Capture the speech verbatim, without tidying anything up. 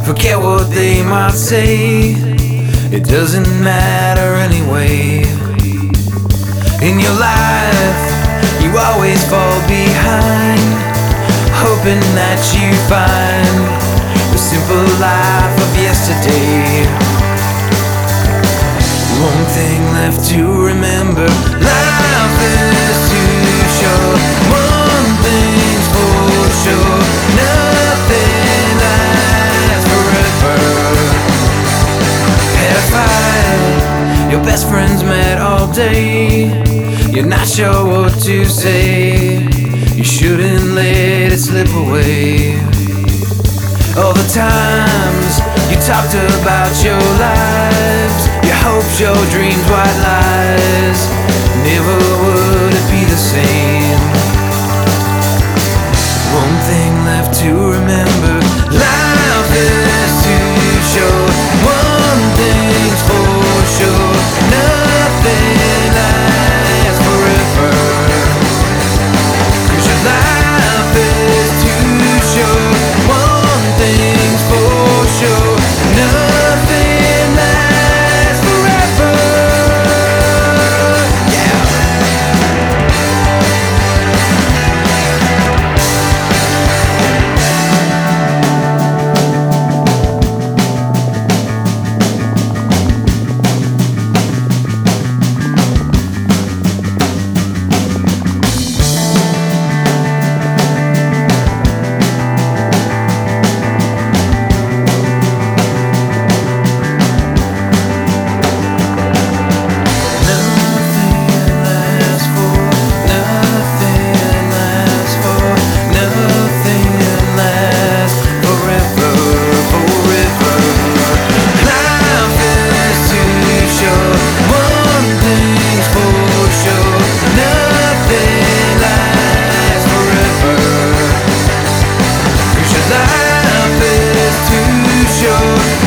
Forget what they might say, it doesn't matter anyway. In your life, you always fall behind, hoping that you find the simple life of yesterday. One thing left to remember, life is too short. One thing's for sure, nothing lasts forever. Had a fight, your best friends met all day. You're not sure what to say, you shouldn't let it slip away. All the times you talked about your lives, your hopes, your dreams, white lies, never would it be the same. One thing left to remember, life is too short. One thing's for sure, nothing lasts forever. 'Cause your life is too short. One thing's for sure, nothing lasts forever. Yeah. Life is too short.